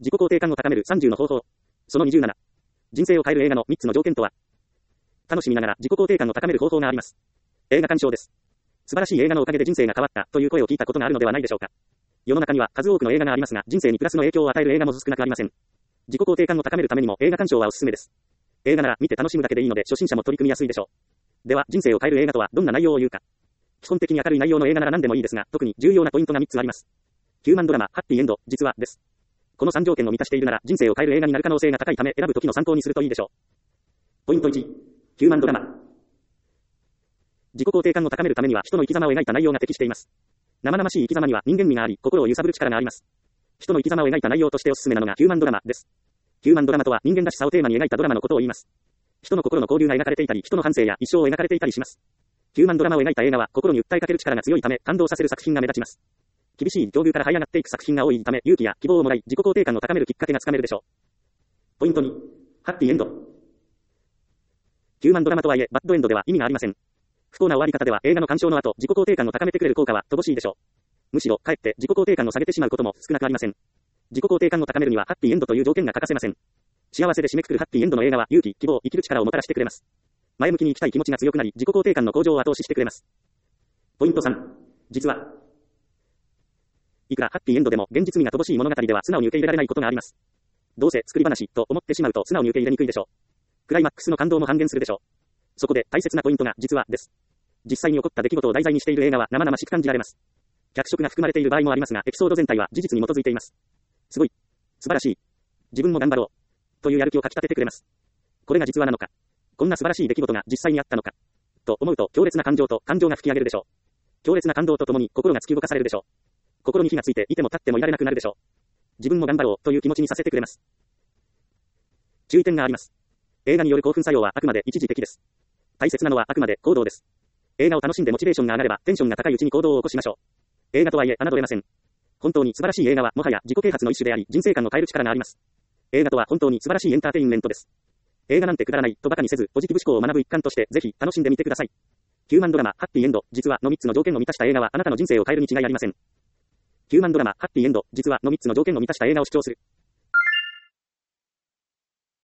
自己肯定感を高める30の方法。その27。人生を変える映画の3つの条件とは。楽しみながら自己肯定感を高める方法があります。映画鑑賞です。素晴らしい映画のおかげで人生が変わったという声を聞いたことがあるのではないでしょうか。世の中には数多くの映画がありますが、人生にプラスの影響を与える映画も少なくありません。自己肯定感を高めるためにも映画鑑賞はおすすめです。映画なら見て楽しむだけでいいので初心者も取り組みやすいでしょう。では、人生を変える映画とはどんな内容を言うか。基本的に明るい内容の映画なら何でもいいですが、特に重要なポイントが3つあります。ヒューマンドラマ、ハッピーエンド、実話です。この3条件を満たしているなら人生を変える映画になる可能性が高いため選ぶ時の参考にするといいでしょう。ポイント1、ヒューマンドラマ。自己肯定感を高めるためには人の生き様を描いた内容が適しています。生々しい生き様には人間味があり、心を揺さぶる力があります。人の生き様を描いた内容としておすすめなのがヒューマンドラマです。ヒューマンドラマとは人間らしさをテーマに描いたドラマのことを言います。人の心の交流が描かれていたり、人の半生や一生を描かれていたりします。ヒューマンドラマを描いた映画は心に訴えかける力が強いため感動させる作品が目立ちます。厳しい境遇から這い上がっていく作品が多いため勇気や希望をもらい自己肯定感を高めるきっかけがつかめるでしょう。ポイント2、ハッピーエンド。ヒューマンドラマとはいえバッドエンドでは意味がありません。不幸な終わり方では映画の鑑賞の後自己肯定感を高めてくれる効果は乏しいでしょう。むしろかえって自己肯定感を下げてしまうことも少なくありません。自己肯定感を高めるにはハッピーエンドという条件が欠かせません。幸せで締めくくるハッピーエンドの映画は勇気、希望、生きる力をもたらしてくれます。前向きに生きたい気持ちが強くなり自己肯定感の向上を後押ししてくれます。ポイント3、実は。いくらハッピーエンドでも現実味が乏しい物語では素直に受け入れられないことがあります。どうせ作り話と思ってしまうと素直に受け入れにくいでしょう。クライマックスの感動も半減するでしょう。そこで大切なポイントが実はです。実際に起こった出来事を題材にしている映画は生々しく感じられます。脚色が含まれている場合もありますが、エピソード全体は事実に基づいています。すごい、素晴らしい、自分も頑張ろうというやる気をかき立ててくれます。これが実話なのか、こんな素晴らしい出来事が実際にあったのかと思うと強烈な感情と感情が吹き上げるでしょう。強烈な感動とともに心が突き動かされるでしょう。心に火がついていても立ってもいられなくなるでしょう。自分も頑張ろうという気持ちにさせてくれます。注意点があります。映画による興奮作用はあくまで一時的です。大切なのはあくまで行動です。映画を楽しんでモチベーションが上がればテンションが高いうちに行動を起こしましょう。映画とはいえ侮れません。本当に素晴らしい映画はもはや自己啓発の一種であり人生観を変える力があります。映画とは本当に素晴らしいエンターテインメントです。映画なんてくだらないとばかにせずポジティブ思考を学ぶ一環としてぜひ楽しんでみてください。ヒューマンドラマ、ハッピーエンド、実話の3つの条件を満たした映画はあなたの人生を変えるに違いありません。ヒューマンドラマ、ハッピーエンド、実話の3つの条件を満たした映画を視聴する。